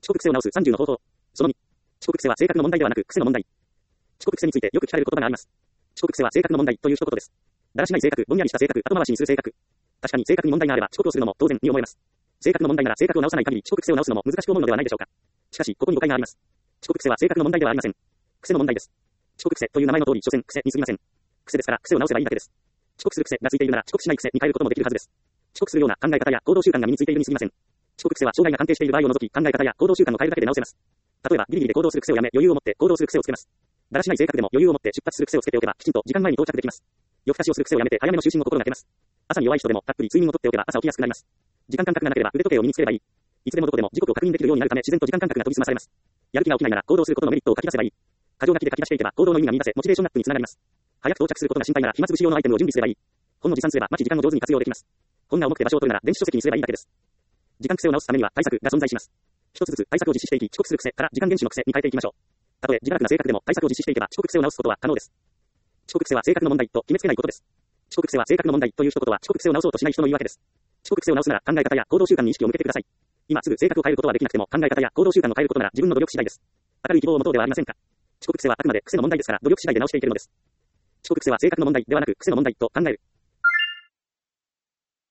遅刻癖を直す30の方法。その2。遅刻癖は性格の問題ではなく癖の問題。遅刻癖についてよく聞かれる言葉があります。遅刻癖は性格の問題という一言です。だらしない性格、ぼんやりした性格、後回しにする性格。確かに性格に問題があれば遅刻をするのも当然に思えます。性格の問題なら性格を直さない限り遅刻癖を直すのも難しく思うのではないでしょうか。しかし、ここに誤解があります。遅刻癖は性格の問題ではありません。癖の問題です。遅刻癖という名前の通り、所詮癖に過ぎません。癖ですから、癖を直せばいいだけです。遅刻する癖がついているなら遅刻しない癖に変えることもできるはずです。遅刻するような考え方や行動習慣が身についているに過ぎません。遅刻癖は障害が関係している場合を除き考え方や行動習慣を変えるだけで直せます。例えば、ギリギリで行動する癖をやめ、余裕を持って行動する癖をつけます。だらしない性格でも余裕を持って出発する癖をつけておけば、きちんと時間前に到着できます。夜更かしをする癖をやめて早めの就寝を心がけます。朝に弱い人でもたっぷり睡眠をとっておけば朝起きやすくなります。時間感覚がなければ腕時計を身につければいい。いつでもどこでも時刻を確認できるようになるため自然と時間感覚が研ぎ澄まされます。やる気が起きないなら行動することのメリットを書き出せばいい。過剰書きで書き出していけば行動の意味が見出せモチベーションアップにつながります。早く到着することが心配なら暇つぶし用のアイテムを準備すればいい。本を持参すれば待ち時間を上手に活用できます。本が重くて場所を取るなら電子書籍にすればいいだけです。時間癖を直すためには対策が存在します。一つずつ対策を実施していき、遅刻する癖から時間厳守の癖に変えていきましょう。たとえ自我楽な性格でも対策を実施していけば遅刻癖を直すことは可能です。遅刻癖は性格の問題と決めつけないことです。遅刻癖は性格の問題という一言は遅刻癖を直そうとしない人の言い訳です。遅刻癖を直すなら考え方や行動習慣に意識を向けてください。今すぐ性格を変えることはできなくても考え方や行動習慣を変えることなら自分の努力次第です。明るい希望を持とうではありませんか。遅刻癖はあくまで癖の問題ですから努力次第で直していけるのです。遅刻癖は性格の問題ではなく癖の問題と考える。